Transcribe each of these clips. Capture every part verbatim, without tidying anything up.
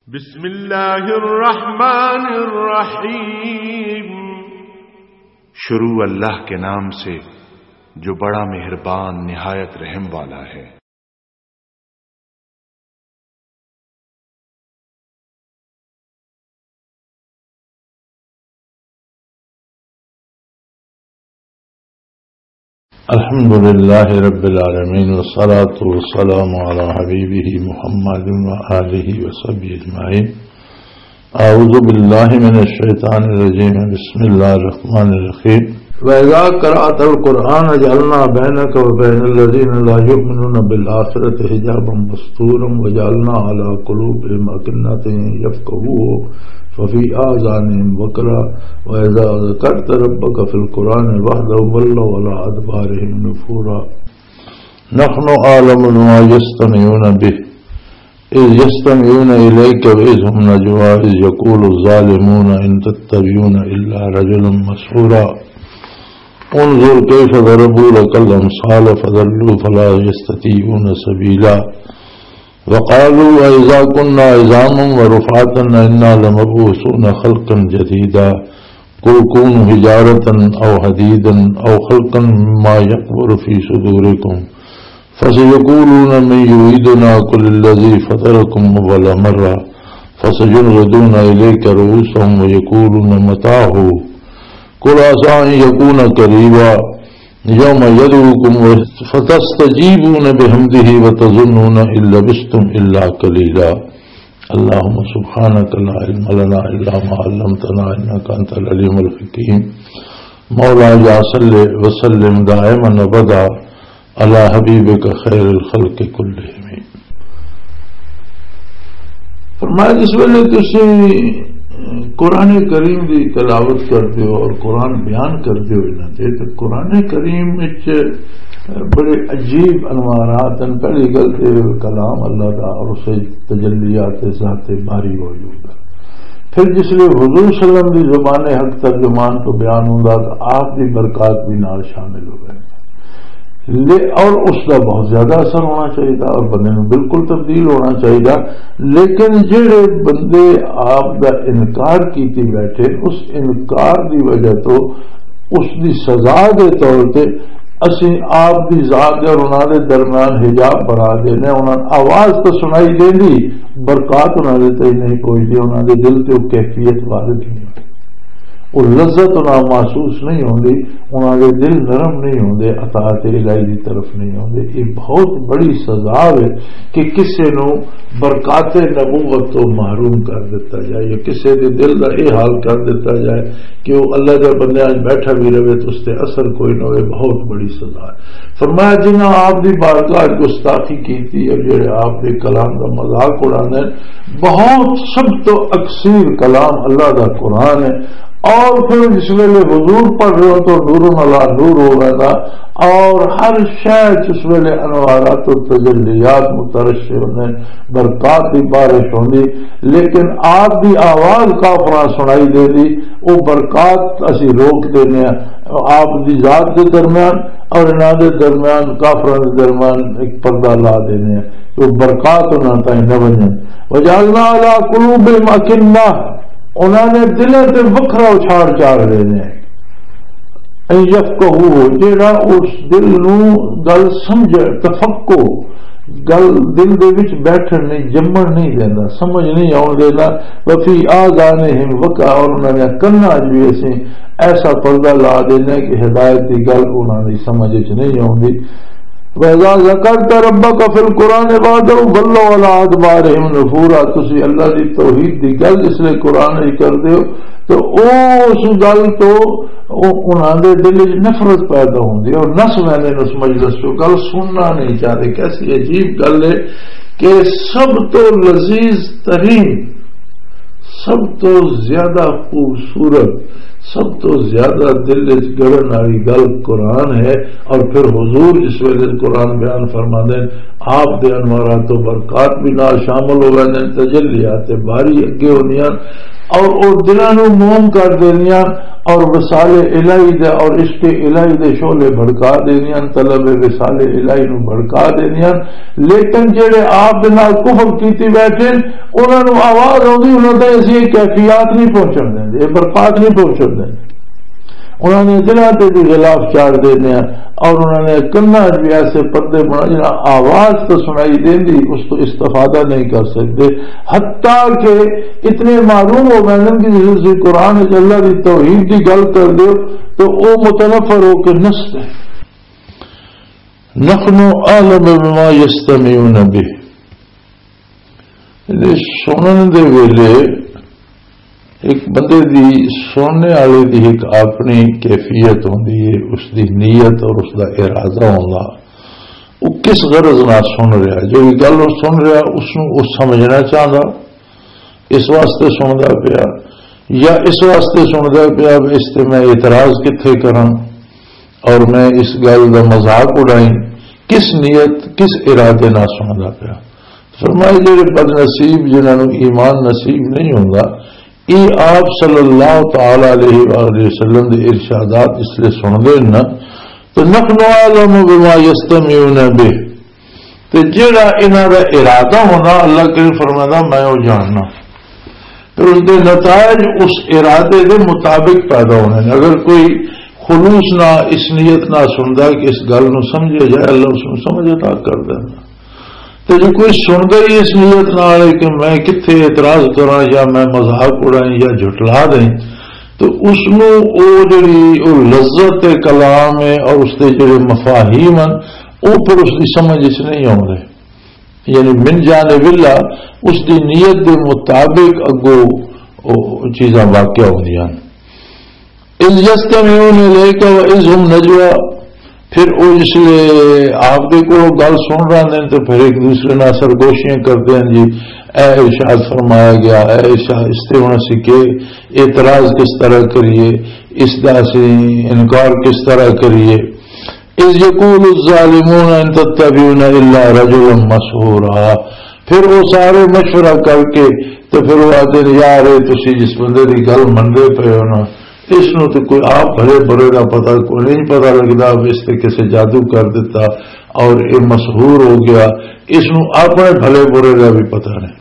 بسم اللہ الرحمن الرحیم، شروع اللہ کے نام سے جو بڑا مہربان نہایت رحم والا ہے۔ الحمد للہ رب العالمین والصلاة والسلام علی حبیبہ محمد وآلہ وصحبہ اجمعین۔ اعوذ باللہ من الشیطان الرجیم، بسم اللہ الرحمن الرحیم۔ وَإِذَا قَرَأْتَ الْقُرْآنَ جَعَلْنَا بَيْنَكَ وَبَيْنَ الَّذِينَ لَا يُؤْمِنُونَ بِالْآخِرَةِ حِجَابًا مَسْتُورًا وَجَعَلْنَا عَلَى قُلُوبِهِمْ أَكِنَّةً يَفْقَهُوهُ وفي آذانهم وقرا وإذا ذكرت ربك في القرآن وحده ولوا على أدبارهم نفورا۔ نحن أعلم بما يستمعون به إذ يستمعون إليك وإذ هم نجوى إذ يقول الظالمون إن تتبعون إلا رجلا مسحورا۔ انظر كيف ضربوا لك الأمثال فضلوا فلا يستطيعون سبيلا۔ وقالوا وإذا كنا عظاما ورفاتا إنا لمبعوثون خلقا جديدا قل كونوا حجارة أو حديدا أو خلقا مما يكبر في صدوركم فسيقولون من يعيدنا قل الذي فطركم أول مرة فسينغضون إليك رؤوسهم ويقولون متى هو قل عسى أن يكون قريبا یوم یدعوکم فتستجیبون بحمدہ وتظنون ان لبثتم الا قلیلا۔ اللہم سبحانک لا علم لنا الا ما علمتنا انک انت العلیم الحکیم۔ مولانا صلی وسلم دائما ابدا علی حبیبک خیر الخلق کلہم۔ فرمایا جس ویلے تسی قرآن کریم دی تلاوت کرتے ہو اور قرآن بیان کرتے ہو انہاں تے تو قرآن کریم وچ بڑے عجیب انوارات ہیں۔ پہلی گل تے کلام اللہ دا اور اسے تجلیات ذات باری موجود ہے۔ پھر جس لئے حضور صلی اللہ علیہ وسلم دی زبان حق ترجمان تو بیان ہوندا تو آپ دی برکات بھی نال شامل ہو گئے اور اس کا بہت زیادہ اثر ہونا چاہیے اور بندے میں بالکل تبدیل ہونا چاہیے۔ لیکن جڑے بندے آپ کا انکار کیتی بیٹھے اس انکار دی وجہ تو اس دی سزا دے طور پہ اسی آپ دی ذات اور انہوں دے درمیان حجاب بنا دینے۔ انہوں آواز تو سنائی دے دی، برکات انہوں دے تے نہیں کوئی دی، انہوں دے دل تے کیفیت وارد نہیں ہوتی، وہ لذت انہاں محسوس نہیں ہوندی، انہاں دے دل نرم نہیں ہوندے، اطاعت الہی دی طرف نہیں ہوندے۔ یہ بہت بڑی سزا ہے کہ کسی نو برکات نبوت تو محروم کر دیتا جائے یا کسی دے دل دا یہ حال کر دیتا جائے کہ وہ اللہ دے بندے آج بیٹھا بھی رہے تو اس تے اثر کوئی نہ ہوئے، بہت بڑی سزا ہے۔ فرمایا جنہاں آپ دی بارگاہ گستاخی کیتی اور جڑے آپ دے کلام دا مذاق اڑانے، بہت سب تو اکثیر کلام اللہ دا قرآن ہے۔ اور پھر جس ویلے حضور پڑھ رہے ہو تو نور علی نور ہو گیا تھا اور ہر شے جس ویلے انوارات و تجلیات مترشح ہونے، برکات کی بارش ہوندی، لیکن آپ دی آواز کافراں سنائی دے دی، وہ برکات اسی روک دینے آپ دی ذات کے درمیان اور انہاں دے درمیان کافراں دے درمیان ایک پردہ لا دینے، وہ برکات انہاں تائیں نہ بنیں۔ وجعلنا علی قلوبہم اکنہ، انہوں نے دلوں سے وکھرا اچھاڑ چاڑ دینے، یفقہو جیڑا اس دل نو گل سمجھ تفقو گل دل دے وچ بیٹھن نہیں جمن نہیں دینا، سمجھ نہیں آن دینا۔ وفی آذانہم وقرا، اور انہوں نے کنا جو ایسے ایسا پردہ لا دینا کہ ہدایت کی گل انہوں نے سمجھ نہیں آندی۔ وَإِذَا ذَكَرْتَ رَبَّكَ فِي الْقُرْآنِ وَحْدَهُ وَلَّوْا عَلَىٰ أَدْبَارِهِمْ نُفُورًا۔ تسی اللہ دی توحید دی گل جس لئے قرآن ہی کر دیو تو اس گل تو انہوں نے دل وچ نفرت پیدا ہوندی اور نس میں اس مجلس کو گل سننا نہیں چاہتے۔ کیسی عجیب گل ہے کہ سب تو لذیذ ترین، سب تو زیادہ خوبصورت، سب تو زیادہ دل گڑن والی گل قرآن ہے، اور پھر حضور جس ویلے قرآن بیان فرما دیں آپ دے انوارات و برکات بھی نہ شامل ہو گئے، تجلیات باری اگے ہونیاں اور وہ دلوں نو موم کر دینیاں اور وصال الہی دے اور عشق الہی دے شعلے بھڑکا دینیاں، طلب وصال الہی نو بھڑکا دینیاں، لیکن جڑے آپ دے نال کفر کیتی بیٹھے انہاں نو آواز آندی انہاں تے اسی کیفیات نہیں پہنچن دیں، یہ برکات نہیں پہنچن دیں، انہوں نے دلوں تے بھی غلاف چاڑ دینے اور انہوں نے کنا بھی ایسے پردے بنا جنا آواز تو سنائی دیندی اس تو استفادہ نہیں کر سکتے، حتیٰ کہ اتنے معلوم ہو گئے کہ جس قرآن اللہ کی توحید کی گل کر دو تو وہ متنفر ہو کے نستے نحن اعلم بما یستمعون به، سنن دے ویلے ایک بندے دی سننے والے دی ایک اپنی کیفیت ہوندی ہے، اس دی نیت اور اس دا ارادہ ہوندا، وہ کس غرض نال سن رہا، جو گل سن رہا اس نو وہ سمجھنا چاہتا اس واسطے سندا پیا، یا اس واسطے سندا پیا اس تے میں اعتراض کتھے کراں اور میں اس گل دا مذاق اڑائیں، کس نیت کس ارادے نال سندا پیا۔ فرمائے جڑے بد نصیب جنہاں نو ایمان نصیب نہیں ہوندا، یہ آپ صلی اللہ تعالی علیہ وآلہ وسلم دے ارشادات اس لیے سن دے نا تو نحن اعلم بما یستمعون به، تو جڑا انہاں دا ارادہ ہونا اللہ کریم فرماتا میں وہ جاننا، تو اس کے نتائج اس ارادے دے مطابق پیدا ہونے۔ اگر کوئی خلوص نہ اس نیت نہ سندا کہ اس گل نو سمجھے جائے، اللہ اس نو سمجھ عطا کر دینا، تو جو کوئی سنتا ہی اس نیت نال کہ میں کتنے اعتراض کراں یا میں مذاق اڑائیں یا جھٹلا دیں، تو اس نو او جڑی او لذت کلام ہے اور اس کے جڑے مفاہیم ہیں وہ پھر اس کی سمجھ اس نہیں آؤندے، یعنی من جانب اللہ اس کی نیت کے مطابق اگو چیزاں واقع ہوندیاں۔ اذ یستمعون الیک واذ هم نجوا، پھر وہ اس لیے آپ کے کو گل سن رہے ہیں تو پھر ایک دوسرے نہ سرگوشیاں کرتے ہیں، جی اے ارشاد فرمایا گیا، اے ارشاد اس سے ہونا سی کہ اعتراض کس طرح کریے، اس دا سے انکار کس طرح کریے۔ اذ یقول الظالمون ان تتبعون الا رجلا مسحورا، پھر وہ سارے مشورہ کر کے تو پھر وہ آتے ہیں یار تسی جس بندے کی گل منتے پے ہو نا اس نو تو کوئی آپ بھلے برے کا پتا کوئی نہیں پتا لگتا، اس سے کسی جادو کر دیتا اور یہ مشہور ہو گیا، اس نو اپنے بھلے برے کا بھی پتا نہیں۔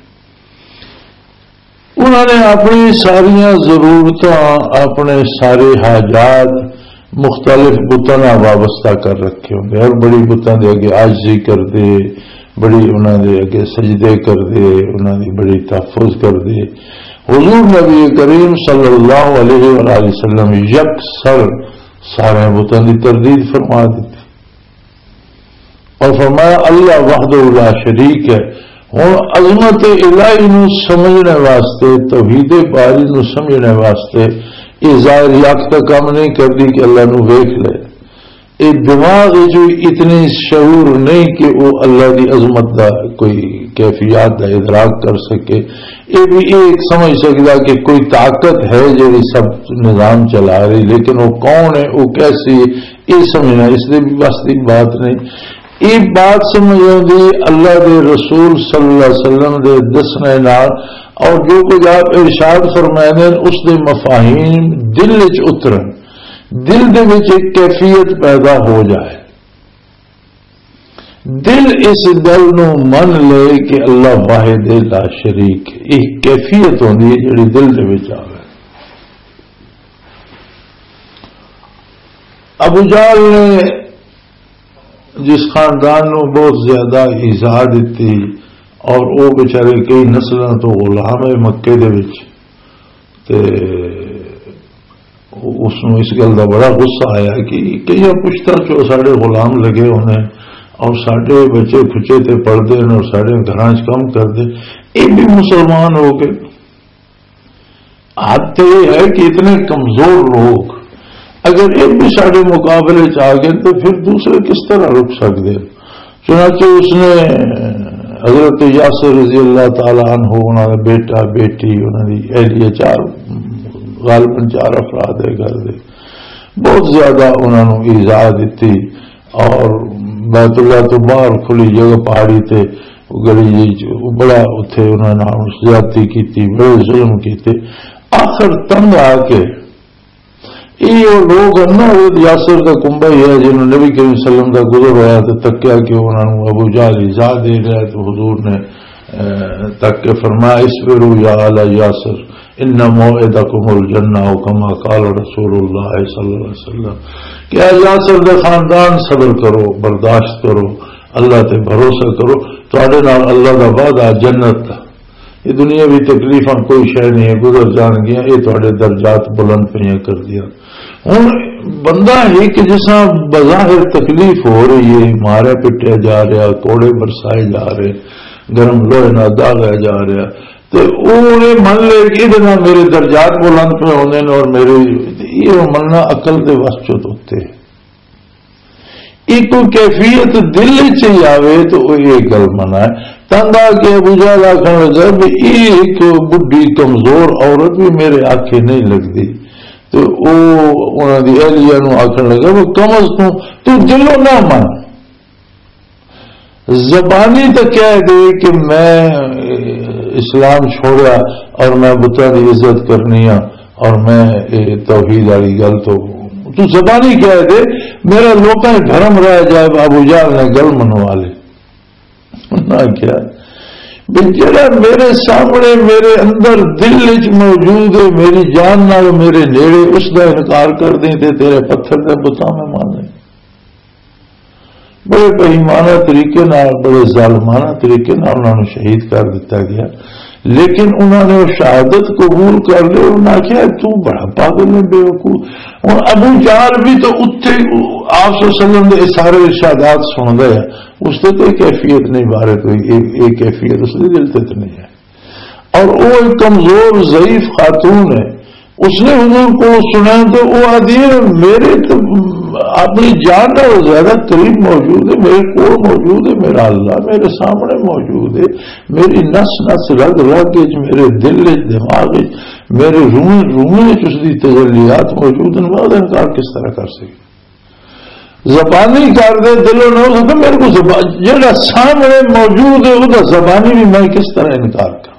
انہوں نے اپنی ساری ضرورت اپنے سارے حاجات مختلف بتوں وابستہ کر رکھے ہوں گے، اور بڑی بتوں کے اگے عاجزی کر دے، بڑی انہوں نے اگے سجدے کر دے، انہوں نے بڑی تحفظ کر دے۔ حضور نبی کریم صلی اللہ علیہ وآلہ وسلم یکسر سارے بتوں کی تردید فرما دیتی اور فرمایا اللہ وحدہ لا شریک ہے۔ ہوں عظمت الہی نو سمجھنے واسطے، توحید باری نو سمجھنے واسطے یہ ظاہر یافتہ کام نہیں کرتی کہ اللہ نو ویکھ لے، یہ دماغ جو اتنی شعور نہیں کہ وہ اللہ کی عظمت دا کوئی کیفیات دا ادراک کر سکے، یہ بھی ایک سمجھ سکتا کہ کوئی طاقت ہے جو سب نظام چلا رہی، لیکن وہ کون ہے وہ کیسی ہے یہ سمجھنا اس لیے بھی واسطی بات نہیں۔ یہ بات سمجھ آتی اللہ دے رسول صلی اللہ علیہ وسلم دے دسنے نال، اور جو کچھ آپ ارشاد فرمائے اس دے مفاہیم دل وچ اترن، دل دے وچ ایک کیفیت پیدا ہو جائے، دل اس گل نو من لے کہ اللہ واحد لا شریک، ایک کیفیت ہوندی ہے جڑی دل دے وچ آوے۔ ابو جہل نے جس خاندان نو بہت زیادہ ایذا دیتی اور وہ بیچارے کئی نسلاں تو غلام ہے مکے دے وچ، تے اس نو اس گل کا بڑا غصہ آیا کہ کئی پشتہ چو سارے غلام لگے ہونے اور سارے بچے کھچے تے پڑھتے ہیں اور سارے گھراں چ کام کرتے، یہ بھی مسلمان ہو گئے۔ حد تو یہ ہے کہ اتنے کمزور لوگ اگر ایک بھی سارے مقابلے چ آ گئے تو پھر دوسرے کس طرح رک سکتے؟ چنانچہ اس نے حضرت یاسر رضی اللہ تعالی عنہ انہوں نے بیٹا بیٹی انہوں نے اہلیہ چار غالباً چار افراد ہے گھر دے، بہت زیادہ انہوں نے ایذا دیتی اور بیت اللہ تو باہر کھلی جگہ پہاڑی تے گلی بڑا اتنے انہوں نے زیادتی کی، بڑے ظلم کیتے، آخر تنگ آ کے یہ لوگ نا یاسر کا کنبا ہی ہے جنہوں نے نبی کریم صلی اللہ علیہ وسلم کا گزر ہوا تو تکیا کہ انہوں نے ابو جہل ایزا دے رہا ہے تو حضور نے تک کے فرمایا اصبروا یا آل یاسر ان موعدکم الجنہ کما قال رسول اللہ صلی اللہ علیہ وسلم کہ اے یاسر دے خاندان صبر کرو برداشت کرو اللہ تے بھروسہ کرو تواڈے نال اللہ دا وعدہ جنت دا یہ دنیا بھی تکلیفاں کوئی شے نہیں ہے گزر جان گیا یہ تواڈے درجات بلند پہ کر دیا ہوں بندہ ایک جیسا بظاہر تکلیف ہو رہی ہے مارے پٹیا جا رہا کوڑے برسائے جا رہے گرم لوہے نہ داغیا جا رہا تو وہ من لے کہ یہ میرے درجات بلند پہ ہونے اور میرے یہ مننا عقل کے وس چ ہوتے ایک کیفیت دل چ آئے تو وہ یہ گل منا ہے تنگ آ کے ابو جہل آخر لگا بھی ایک بڈھی کمزور عورت بھی میرے آنکھیں نہیں لگتی تو وہ انہوں نے اہلیہ نو آخر لگا وہ کم از کم تو دلوں نہ من زبانی تو کہہ دے کہ میں اسلام چھوڑا اور میں بتوں کی عزت کرنی ہوں اور میں توحید والی گل تو تو زبانی کہہ دے میرا لوکاں دھرم رہ جائے ابو جہل نے گل منوا لے نہ کیا جڑا میرے سامنے میرے اندر دل وچ موجود ہے میری جان نال میرے نیڑے اس کا انکار کر دیں تے تیرے پتھر دے بتاں میں مانے بڑے بےایمانہ طریقے نال بڑے ظالمانہ طریقے نال انہوں نے شہید کر دیتا گیا لیکن انہوں نے وہ شہادت قبول کر لی انہوں نے کہا تو بڑا پاگل ہے بے وقوف اور ابو جہل بھی تو اتنے آپ صلی اللہ علیہ وسلم کے سارے ارشادات سن گئے اس سے تو کیفیت نہیں بارے کوئی ایک کیفیت اس کے دل تک نہیں ہے اور وہ ایک کمزور ضعیف خاتون ہے اس نے حضور کو سنا تو وہ آدھی میرے تو اپنی جان کا وہ زیادہ قریب موجود ہے میرے کو موجود ہے میرا اللہ میرے سامنے موجود ہے میری نس نس رگ رگ میرے دل دماغ میرے روح روح اس کی تجلیات موجود ہیں وہ انکار کس طرح کر سکے زبانی کر دے دلوں نے ہو سکتا میرے کو جہاں سامنے موجود ہے وہ زبانی بھی میں کس طرح انکار کر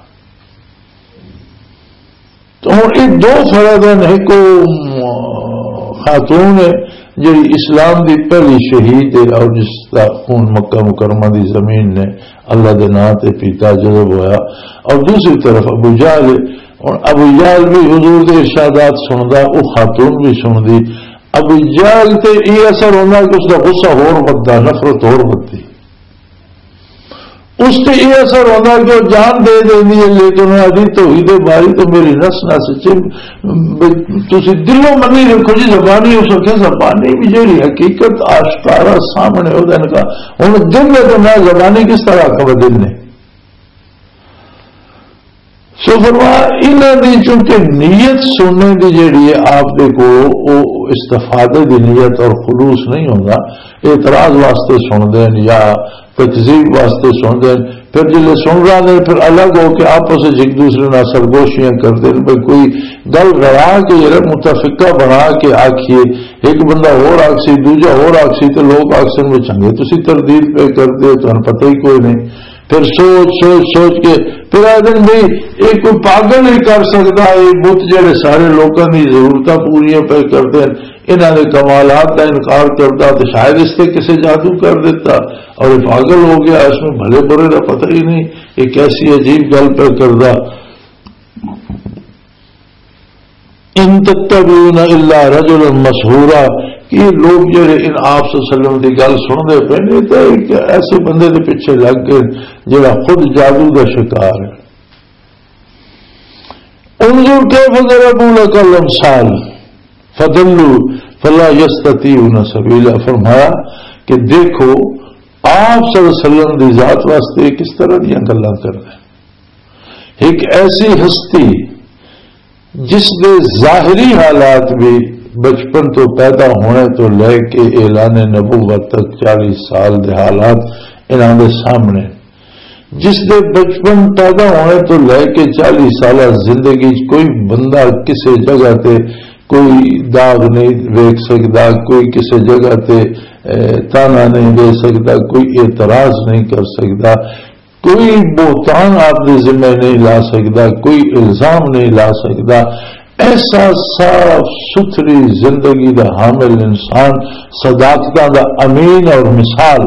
تو ہوں یہ دو فرد ہیں ایک خاتون ہے جی اسلام دی پہلی شہید ہے اور جس کا خون مکہ مکرمہ دی زمین نے اللہ دے نام تے پیتا جذب ہوا اور دوسری طرف ابو جہل ہے اور ابو جہل بھی حضور کے ارشادات سندا وہ خاتون بھی سندی ابو جہل تے یہ اثر ہونا کہ اس کا غصہ ہور بدتا نفرت ہور بدتی اس سے یہ اثر ہوتا کہ وہ جان دے دینی ہے لیکن ابھی تو ہی باری تو میری نس نس تھی دلوں من نہیں رکھو جی زبانی ہو سکے زبانی بھی جی حقیقت آشکارا سامنے ہو جانے کا ہوں دل میں تو میں زبانی کس طرح کا دل نے سو فرمایا انہوں نے چونکہ نیت سننے کی جیڑی ہے آپ کو وہ استفادے کی نیت اور خلوص نہیں ہوگا اعتراض واسطے سن دیں یا تکذیب واسطے سن دیں پھر جلے سن رہا ہے پھر الگ ہو کے آپس ایک دوسرے نہ سرگوشیاں کرتے ہیں بھائی کوئی گل رڑا کے متفقہ بنا کے آخیے ایک بندہ اور آخسی دوجا اور آخسی تو لوگ آخسن میں چنگے تھی تردید پہ کرتے تو پتہ ہی کوئی نہیں پھر سوچ سوچ سوچ کے پھر آدمی بھائی یہ کوئی پاگل نہیں کر سکتا یہ بت جڑے سارے لوگوں کی ضرورت پوریا پہ کرتے ہیں انہوں نے کمالات کا انکار کرتا تو شاید اس سے کسی جادو کر دیتا اور یہ پاگل ہو گیا اس میں بھلے برے کا پتہ ہی نہیں یہ کیسی عجیب گل پہ کرتا ان تتبعون الا رجلا مسحورا یہ لوگ جڑے ان آپ صلی اللہ علیہ وسلم کی گل سنتے پہ نہیں تو ایک ایسے بندے کے پیچھے لگ گئے جڑا خود جادو کا شکار ہے انظر کیف ضربوا لك الامثال فضلوا فلا يستطيعون سبيلا فرمایا کہ دیکھو آپ صلی اللہ علیہ وسلم کی ذات واسطے کس طرح دیا گلاں کر رہے ایک ایسی ہستی جس کے ظاہری حالات بھی بچپن تو پیدا ہونے تو لے کے اعلان نبوت تک چالیس سال دے حالات انہوں نے سامنے جس دے بچپن پیدا ہونے تو لے کے چالیس سالہ زندگی کوئی بندہ کسی جگہ تے کوئی داغ نہیں دیکھ سکتا کوئی کسی جگہ تے تانا نہیں دے سکتا کوئی اعتراض نہیں کر سکتا کوئی بہتان آپ کے ذمہ نہیں لا سکتا کوئی الزام نہیں لا سکتا ایسا صاف ستھری زندگی دا حامل انسان، صداقتاں دا امین اور مثال،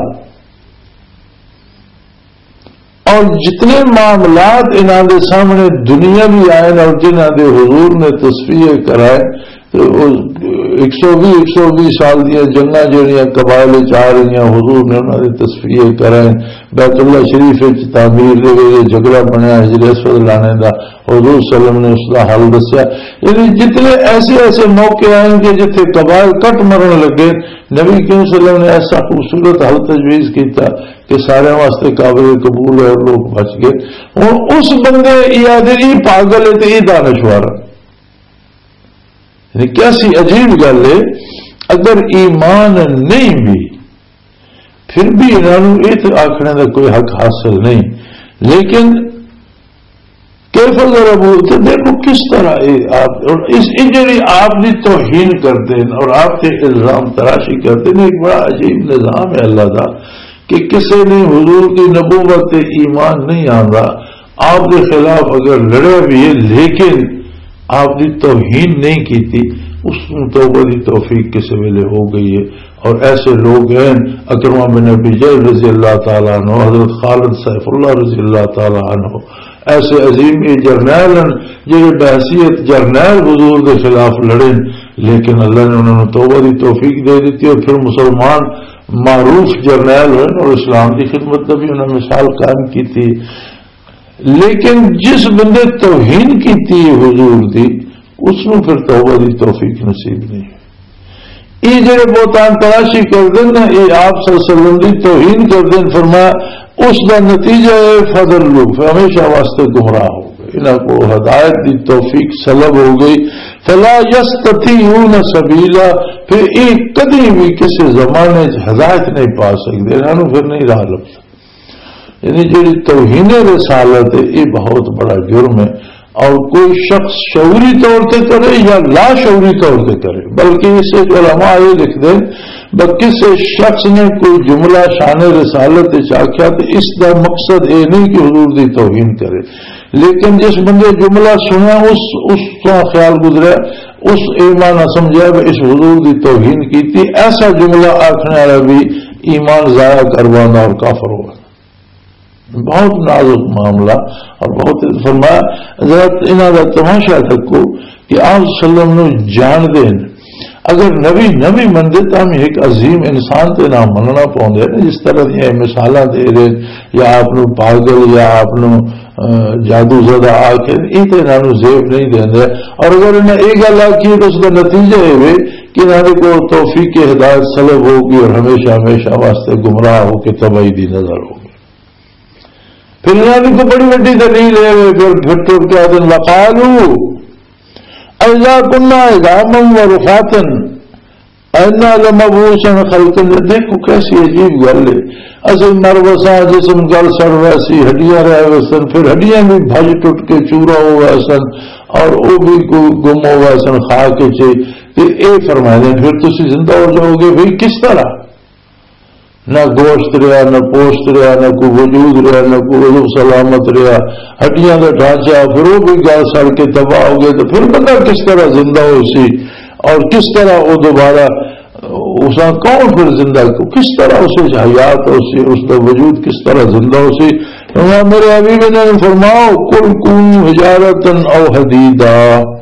اور جتنے معاملات انہاں دے سامنے دنیا بھی آئے اور جنہاں دے حضور نے تصفیہ کرائے، ایک سو بھی ایک سو بھی سال دیا جنگاں جہاں قبائل چاہ رہی ہیں، حضور نے انہوں نے تصفیہ کرائے، بیت اللہ شریف تعمیر دے جھگڑا بنیا حجر اسود لانے دا، حضور صلی اللہ علیہ وسلم نے اس کا حل دسیا۔ یعنی جتنے ایسے ایسے موقع آئیں گے جتنے قبائل کٹ مرن لگے، نبی کریم صلی اللہ علیہ وسلم نے ایسا خوبصورت حل تجویز کیتا کہ سارے واسطے قابل قبول ہے اور لوگ بچ گئے۔ ہوں اس بندے یاد یہ پاگل ہے تو یہ دانشور، یعنی کیسی عجیب گل ہے، اگر ایمان نہیں بھی پھر بھی انہوں نے یہ آخنے کا کوئی حق حاصل نہیں، لیکن کیف ذرا بولتے دیکھو کس طرح آپ اور اس انجری آپ کی توہین کرتے ہیں اور آپ کے الزام تراشی کرتے ہیں۔ ایک بڑا عجیب نظام ہے اللہ کا کہ کسی نے حضور کی نبوت ایمان نہیں آندا، آپ کے خلاف اگر لڑے بھی ہے لیکن آپ کی توہین نہیں کی تھی، اس توبہ کی توفیق کسی ویلے ہو گئی ہے۔ اور ایسے لوگ ہیں اکرمہ بن ابی جہل رضی اللہ تعالیٰ عنہ، حضرت خالد سیف اللہ رضی اللہ تعالیٰ عنہ، ایسے عظیم جرنیل ہیں جنہیں بحثیت جرنیل حضور کے خلاف لڑے، لیکن اللہ نے انہوں نے توبہ کی توفیق دے دیتی اور پھر مسلمان معروف جرنیل ہوئے اور اسلام کی خدمت میں بھی انہوں نے مثال قائم کی تھی۔ لیکن جس بندے توہین کی تھی حضور دی، اس میں پھر توبہ دی توفیق نصیب نہیں۔ یہ جڑے بہتان تراشی کر دیں نا، یہ آپ صلی اللہ علیہ وسلم دی توہین کر دیں، فرمایا اس کا نتیجہ ہے فضل لوگ ہمیشہ واسطے گمراہ ہو گئے، انہوں کو ہدایت دی توفیق سلب ہو گئی۔ فلا یستطیعون سبیلا، پھر ایک کدی بھی کسی زمانے ہدایت نہیں پا سکتے، انہوں پھر نہیں راہ لگ سکتے۔ یعنی جو توہین رسالت ہے یہ بہت بڑا جرم ہے، اور کوئی شخص شعوری طور سے کرے یا لا شعوری طور سے کرے، بلکہ اسے علماء یہ لکھ دیں کسی شخص نے کوئی جملہ شان رسالت آخیا تو اس کا مقصد یہ نہیں کہ حضور کی توہین کرے، لیکن جس بندے جملہ سنیا اس اس کا خیال گزرا، اس ایمان سمجھا اس حضور کی توہین کی تھی، ایسا جملہ آخنے والا بھی ایمان ضائع کروانا اور کافر ہوا۔ بہت نازک معاملہ اور بہت فرمایا حضرت انہوں کا تماشا تکو کہ آپ صلی اللہ علیہ وسلم جان دیں اگر نبی نبی منگے تو ہم ایک عظیم انسان تے نہ مننا پاؤں دے، جس طرح یہ مثالہ دے رہے یا آپ پاگل یا آپ جادو زدہ آ کے یہ تو انہوں زیب نہیں دیں دے، اور اگر انہیں یہ گل آخی تو اس کا نتیجہ یہ کہ انہوں کو توفیق ہدایت سلب ہوگی اور ہمیشہ ہمیشہ واسطے گمراہ ہو کے تباہی دی نظر ہوگی۔ پھر انہوں کو بڑی بڑی دلیل ہے، پھر پھر ٹوٹ کے آدن وقالو اذا كنا عظاما ورفاتا انا لمبعوثا خلقا، دیکھو کیسی عجیب گل ہے، اصل مر وسا جسم گل سڑ ویسی ہڈیاں رہ وسن، پھر ہڈیاں بھی بھج ٹوٹ کے چورا ہو ویسن اور وہ بھی گم ہو ویسن کھا کے چاہیے، یہ فرمائے دیں پھر تسی زندہ ہو جاؤ گے بھائی کس طرح؟ نہ گوشت رہا، نہ پوشت رہا، نہ کوئی وجود رہا، نہ کوئی وجود سلامت رہا، ہڈیاں کا ڈھانچہ پھر وہ بھی گل سڑ کے تباہ ہو گئے، تو پھر بندہ کس طرح زندہ ہو سی اور کس طرح وہ دوبارہ اسا کون پھر زندہ کو کس طرح اسے حیات ہو سی، اس کا وجود کس طرح زندہ ہو سی۔ میرے حبیب نے فرماؤ کل کونوا حجارۃ او حدیدا،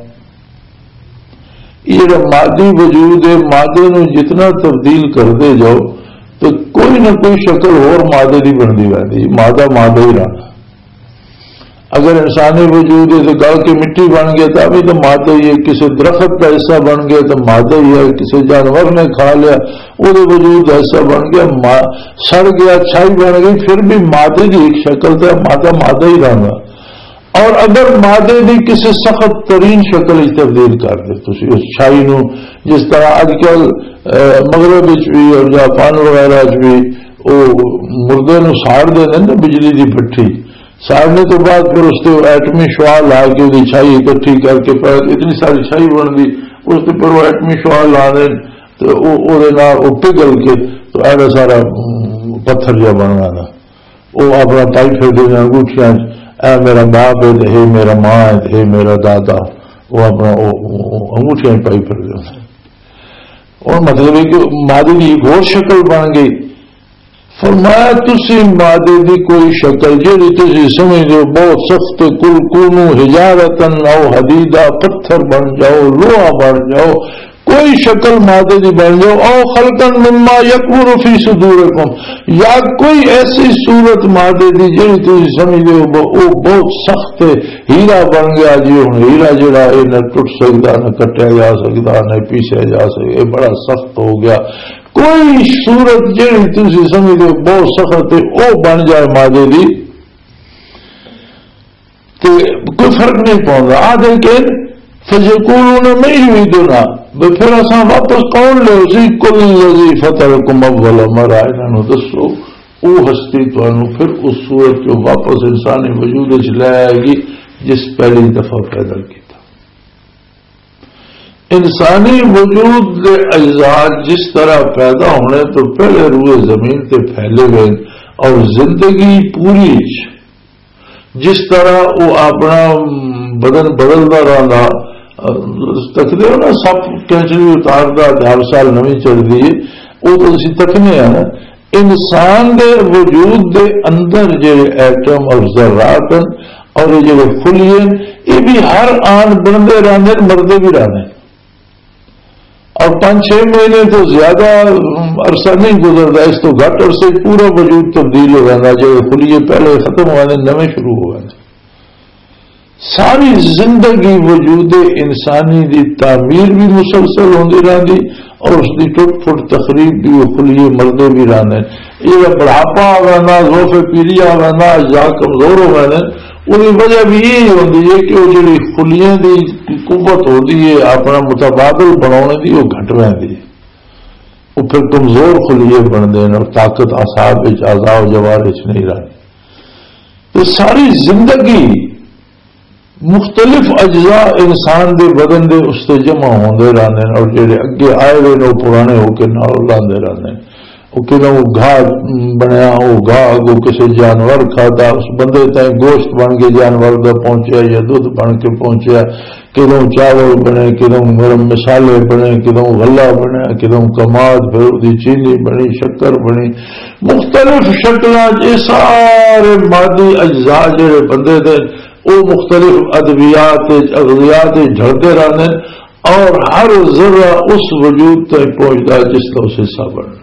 یہ مادی وجود ہے، مادے نو جتنا تبدیل کرتے جاؤ تو کوئی نہ کوئی شکل اور مادے کی بنتی رہتی، مادہ مادہ ہی رہنا۔ اگر انسانی وجود ہے تو گل کی مٹی بن گیا تو ابھی تو مادہ ہی ہے، کسی درخت کا حصہ بن گیا تو مادہ ہی ہے، کسی جانور نے کھا لیا وہ وجود ایسا بن گیا، سڑ گیا چھائی بن گئی، پھر بھی مادے کی ایک شکل تھا، مادہ مادہ ہی رہنا۔ اور اگر مادے کی کسی سخت ترین شکل تبدیل کر دے تو اس چھائی نو، جس طرح اج کل مغرب بھی اور جاپان وغیرہ بھی وہ مردے نو ساڑ دے نا بجلی کی بھٹی، ساڑنے تو بعد پھر اس کو ایٹمی شعاع لا کے وہ چھائی اکٹھی کر کے اتنی ساری چھائی بن گئی، اس کے پر وہ ایٹمی شعاع لا دیں تو وہ پگل کے تو ایسا سارا پتھر جا بنوانا، وہ اپنا پائی پھر دینا انگوٹھیاں، اے میرا باپ ہے ہے میرا ماں ہے ہے میرا دادا، وہ اپنا انگوٹھیاں پائی پھر دے اور مطلب ہے کہ مادے کی ایک اور شکل بن گئی. فرمایا تسی مادے کی کوئی شکل جی تھی سمجھ دو بہت سخت کل کونو حجارتن او حدیدہ پتھر بن جاؤ لوہا بن جاؤ کوئی شکل مادے کی بن جاؤ او خلقن مما یکبر فی صدورکم یا کوئی ایسی صورت مادے کی جی تھی سمجھ دو وہ بہت سخت ہیرا بن گیا جی ہوں ہیرا جڑا یہ نہ ٹوٹ سکتا نہ کٹیا جا سکتا نہ پیسیا جا سکتا یہ بڑا سخت ہو گیا کوئی صورت جہی تھی سمجھ دو بہت سخت ہے وہ بن جائے مادے کی تو کوئی فرق نہیں پاؤں آ دے کے فجکول میں ہوئی دونا پھر اصا واپس کون لے اسی کل لذی فتح کم اول مرا انہوں دسو وہ ہستی تمہیں پھر اس صورت کو واپس انسانی وجود چ لے آئے گی جس پہلی دفعہ پیدا کی. انسانی وجود کے اجزاء جس طرح پیدا ہونے تو پہلے روئے زمین تے پھیلے گئے اور زندگی پوری جس طرح وہ اپنا بدن بدلتا رہا تکتے ہو نا سپ کینچری اتارتا ہر سال نویں چڑھتی ہے وہ تو اسی تکنے ہیں نا. انسان دے وجود دے اندر جڑے ایٹم اور ذرات اور یہ جڑے خلیے یہ بھی ہر آن بنتے رہتے مردے بھی رہتے اور پانچ چھ مہینے تو زیادہ عرصہ نہیں گزرتا اس تو گھٹ عرصے پورا وجود تبدیل ہو جاتا جو خلیے پہلے ختم ہو جاتے نویں شروع ہو جاتے. ساری زندگی وجود انسانی دی تعمیر بھی مسلسل ہوتی رہتی اور اس کی ٹوٹ پھٹ تقریب بھی وہ خلیے مردے بھی رہتے یہ بڑھاپا آ گیا ذوف پیری آ گیا اجزاء کمزور ہو گئے وہی وجہ بھی یہی ہوتی ہے کہ وہ جی خلیاں دی قوت ہوتی ہے اپنا متبادل بنانے کی وہ گھٹ رہتی ہے وہ پھر کمزور خلیے بنتے ہیں اور طاقت اعصاب اعضاء و جوارح نہیں رہتی. تو ساری زندگی مختلف اجزاء انسان دے بدن دے اس سے جمع ہوندے رہتے ہیں اور جڑے اگے آئے ہوئے وہ پرانے ہو کے نال لاندے رہتے ہیں وہ کہ وہ گاہ بنیا وہ گاہ اگو کسی جانور کھاتا اس بندے تائیں گوشت بن کے جانور کا پہنچیا یا دودھ بن کے پہنچیا کدوں چاول بنے کدوں گرم مسالے بنے کدوں غلہ بنے کدوں کماد پھر دی چینی بنی شکر بنی مختلف شکل یہ سارے مادی اجزاء جڑے بندے دے وہ مختلف ادویات اغذیات جھڑتے رہتے ہیں اور ہر ذرہ اس وجود تک پہنچتا ہے جس کا اس حصہ بننا.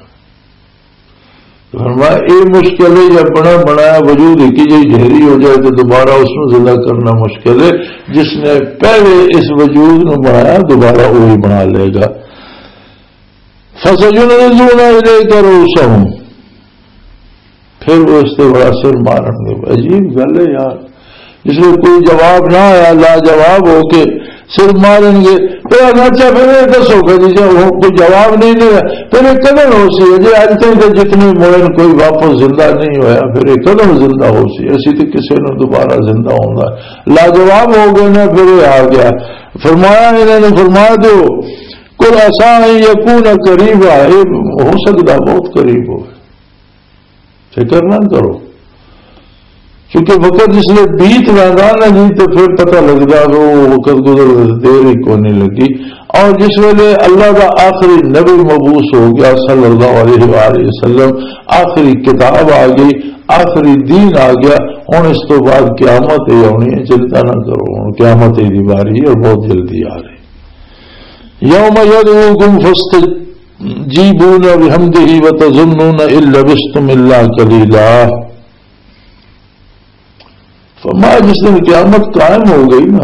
فرمایا یہ مشکل ہے یا بنا بنایا وجود ایک ہی ڈھیری ہو جائے تو دوبارہ اس میں زندہ کرنا مشکل ہے. جس نے پہلے اس وجود کو بنایا دوبارہ وہی بنا لے گا. فَسَجُنَزُونَ إِلَيْكَ رُؤُوسَهُمْ پھر وہ اس سے بڑا سر مارن گے. عجیب گل ہے یار جس میں کوئی جواب نہ آیا لاجواب ہو کے سر مارن گے. پھر اچھا پھر یہ دسو گا جی کوئی جواب نہیں دیا پھر یہ قدم ہو سی جی اج تک جتنے موڑن کوئی واپس زندہ نہیں ہوا پھر یہ قدم زندہ ہو سی ایسی تو کسی نے دوبارہ زندہ ہوگا. لاجواب ہو گئے نا پھر یہ آ گیا. فرمایا انہوں نے فرما دو کل آسان یقون قریب ہے ہو سکتا بہت قریب ہو فکر نہ کرو کیونکہ وقت جس نے بیت رہا نا جی تو پھر پتہ لگتا کہ وہ وقت گزر دیر ہی کو نہیں لگی. اور جس ویلے اللہ کا آخری نبی مبعوث ہو گیا صلی اللہ علیہ وآلہ وسلم آخری کتاب آ گئی آخری دین آ گیا ہوں اس تو بعد قیامت ہی ہونی ہے. چنتا نہ کرو ہوں قیامت ہی دیواری اور بہت جلدی آ رہی. یوم یدعوکم فاستجیبون بحمدہ وتظنون ان لبثتم الا قلیلا. فرمایا جس دن قیامت قائم ہو گئی نا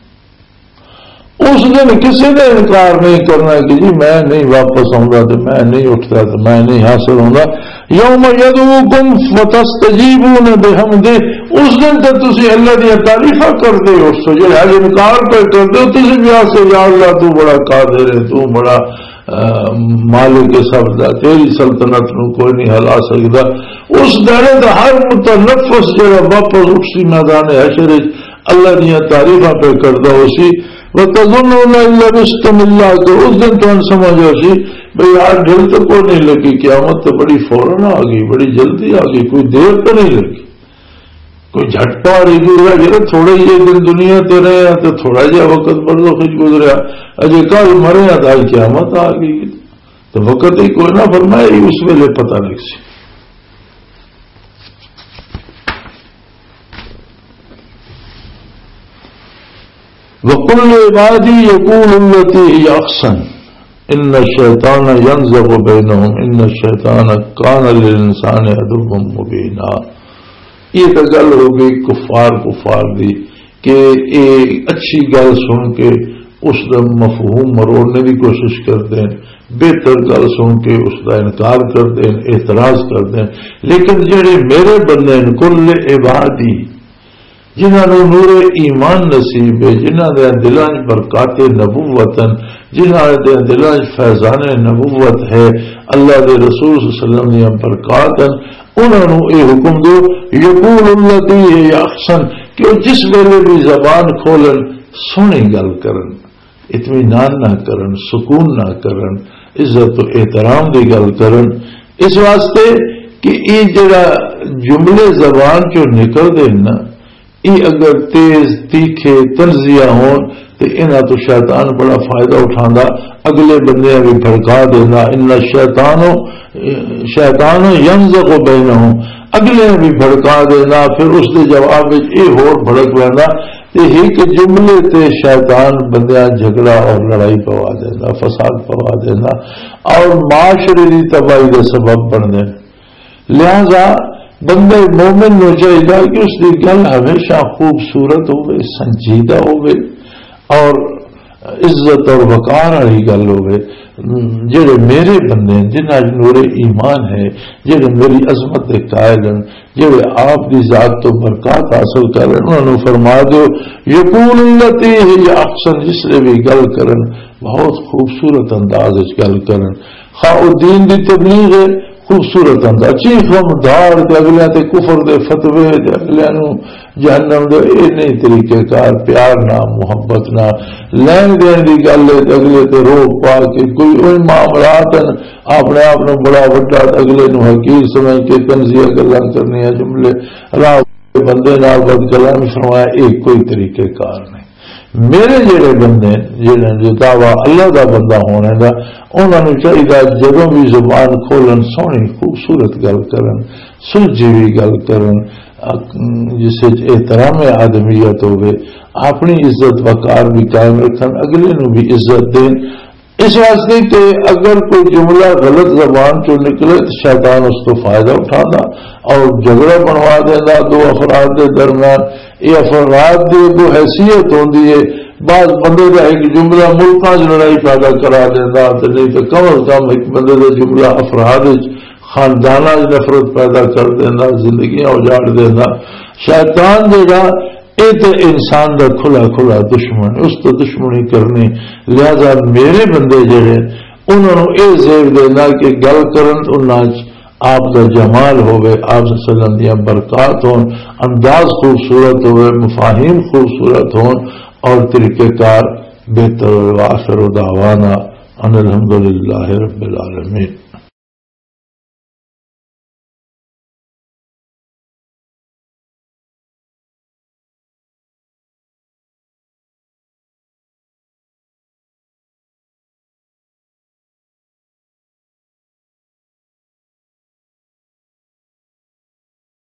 اس دن کسی نے انکار نہیں کرنا کہ جی میں نہیں واپس آؤں گا تو میں نہیں اٹھتا تو میں نہیں حاصل ہوں گا. یوم یدعوکم فتستجیبون بحمدہ اس دن تو تسی اللہ دی تعریفاں کرتے ہو اس سے جو ہے انکار پہ کرتے ہو تسی بھی آ سے یا اللہ تو بڑا قادر ہے تو بڑا مالک سب دا تیری سلطنت نو کوئی نہیں ہلا سکتا. اس دن تو ہر متنفس جڑا واپس اٹھسی میدان حشر اللہ دیا تعریفاں پہ کرتا ہو سی وتظنون ان لبثتم الا کہ اس دن تو سمجھو سی بھئی یار دل تو کوئی نہیں لگی قیامت تو بڑی فوراً آ گئی بڑی جلدی آ گئی کوئی دیر تو نہیں لگی. کوئی جھٹکا اور گزرا جی تھوڑے جی دن دنیا تے رہے ہیں تو تھوڑا جہا وقت بڑھو کچھ گزرا اجے کل مرے ہیں تو قیامت آ گئی تو وقت ہی کوئی نہ فرمائے اس ویلے پتہ لگ سی. وَقُلْ لِعِبَادِي يَقُولُوا الَّتِي هِيَ أَحْسَنُ إِنَّ الشَّيْطَانَ يَنزَغُ بَيْنَهُمْ إِنَّ الشَّيْطَانَ كَانَ لِلْإِنسَانِ عَدُوًّا مُبِينًا. یہ تو گل ہو گئی کفار کفار دی کہ ایک اچھی گل سن کے اس کا مفہوم مروڑنے کی کوشش کرتے ہیں، بہتر گل سن کے اس کا انکار کرتے ہیں، اعتراض کرتے ہیں. لیکن جڑے میرے بندے ہیں کل عبادی جنہوں نے نور ایمان نصیب ہے، جنہوں نے دلان برکات نبوت، جنہوں نے دلان فیضان نبوت ہے، اللہ دے رسول صلی اللہ علیہ وسلم نے برکات، انہوں نے یہ حکم دو یقول التی ہے احسن کہ وہ جس ویلے بھی زبان کھولن سونی گل کرن، اطمینان نہ کرن، سکون نہ کرن، عزت و احترام دی گل کرن. اس واسطے کہ یہ جڑا جملے زبان چو نکل دے نا یہ اگر تیز تیکھے تنزیہ ہون تو انہاں تو شیطان بڑا فائدہ اٹھاندا، اگلے بندے بھی بھڑکا دینا. ان شیطانو شیطانو ینزغ بینہم، اگلے بھی بھڑکا دینا، پھر اس کے جواب یہ ہور بھڑک لینا تے ایک جملے تے شیطان بندیاں جھگڑا اور لڑائی پوا دینا، فساد پوا دینا اور معاشرے کی تباہی کا سبب بن دے. لہذا بندے مومن نو چاہیے کہ اس کی گل ہمیشہ خوبصورت ہوئے، سنجیدہ ہوئے اور عزت اور وقار والی گل ہوئے. جڑے میرے بندے جنہاں نور ایمان ہے، جڑے میری عظمت کے قائل ہیں، جڑے آپ کی ذات تو برکات حاصل کریں، انہوں نے فرما دو یقول التی ہی احسن، جس نے بھی گل کرن بہت خوبصورت انداز گل کرن، خواہ دین دی تبلیغ ہے خوبصورت انداز چیخم دھاڑ دے اگلے تے کفر دے فتوے دے اگلے نو جہنم دے، اے نہیں طریقے کار، پیار نہ محبت نہ لین دین دی گل ہے اگلے تے روک پا کے کوئی اوہی معاملات اپنے آپ نو بڑا وڈا اگلے نو حقیر سمجھ کے تنزیہ گلاں کرنی ہے، جملے راہ بندے نال بد کلامی فرمایا، ایک کوئی طریقے کار نہیں. میرے جڑے بندے جڑے جو دعوی اللہ دا بندہ ہونے دا انہوں نے چاہیے جدوں بھی زبان کھولن سونی خوبصورت گل کرن، سلجھی ہوئی گل کرن، جس احترام آدمیت ہوئے، اپنی عزت وقار بھی قائم رکھن، اگلے نو بھی عزت دیں. اس واسطے کہ اگر کوئی جملہ غلط زبان چو نکلے تو شیطان اس کو فائدہ اٹھانا اور جھگڑا بنوا دینا دو افراد کے درمیان. یہ افراد کی دو حیثیت ہوتی ہے، بعض بندے کا ایک جملہ ملکوں سے لڑائی پیدا کرا دینا، نہیں تو کم از کم ایک بندے کا جملہ افراد خاندانہ نفرت پیدا کر دینا، زندگیاں اجاڑ دینا. شیطان جگہ یہ تو انسان کا کھلا کھلا دشمن، اس تو دشمنی کرنی. لہذا میرے بندے جڑے انہوں نے یہ زیب دینا کہ گل کرن انہاں آپ کا جمال ہوئے، آپ صلی اللہ علیہ وسلم دیا برکات ہون، انداز خوبصورت ہوئے، مفاہیم خوبصورت ہون اور طریقہ کار بہتر. وآخر دعوانا ان الحمدللہ رب العالمین.